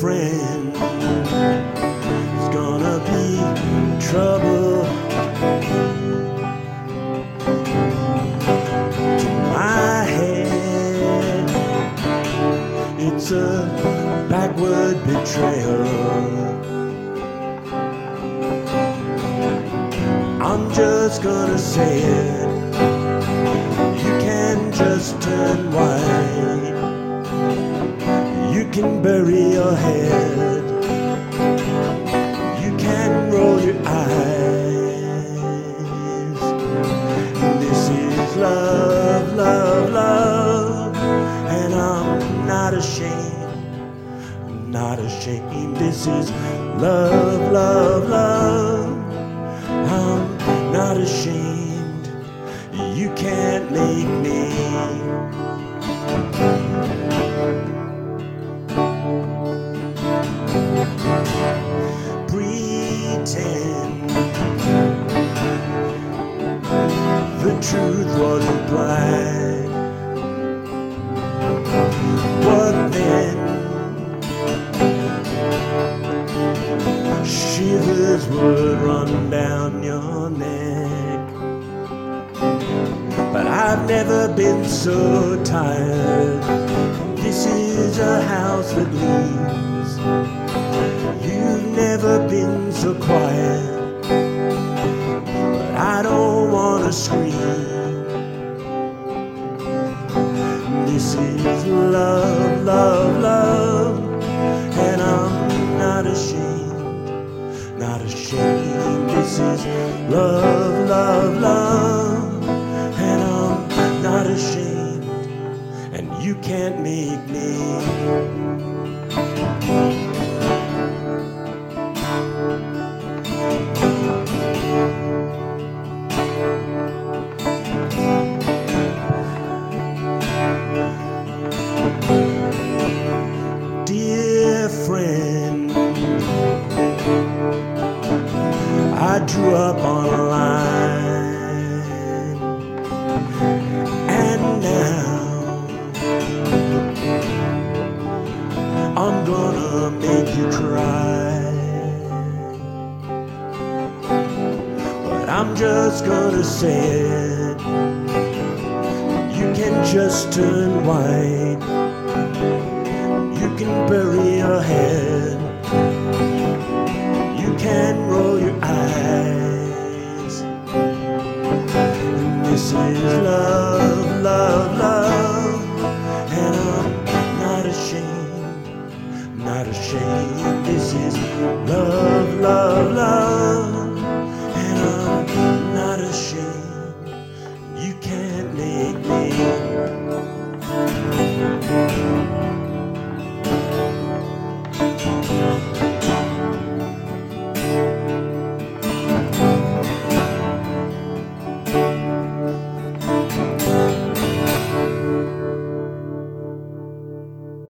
friend, it's gonna be trouble to my head. It's a backward betrayal. I'm just gonna say it. You can just turn white. You can bury your head. You can roll your eyes. This is love, love, love. And I'm not ashamed. I'm not ashamed. This is love, love, love. I'm not ashamed. You can't make me. Pretend the truth wasn't black. What then? Shivers would run down your neck. But I've never been so tired. This is a house that leaves. You've never been so quiet. But I don't wanna scream. This is love, love, love. And I'm not ashamed, not ashamed. This is love, love, love. And I'm not ashamed. And you can't make me. Dear friend, I drew up on a line, and now I'm gonna make you cry. But I'm just gonna say it. You can just turn white. You can bury your head. You can roll your eyes. And this is love.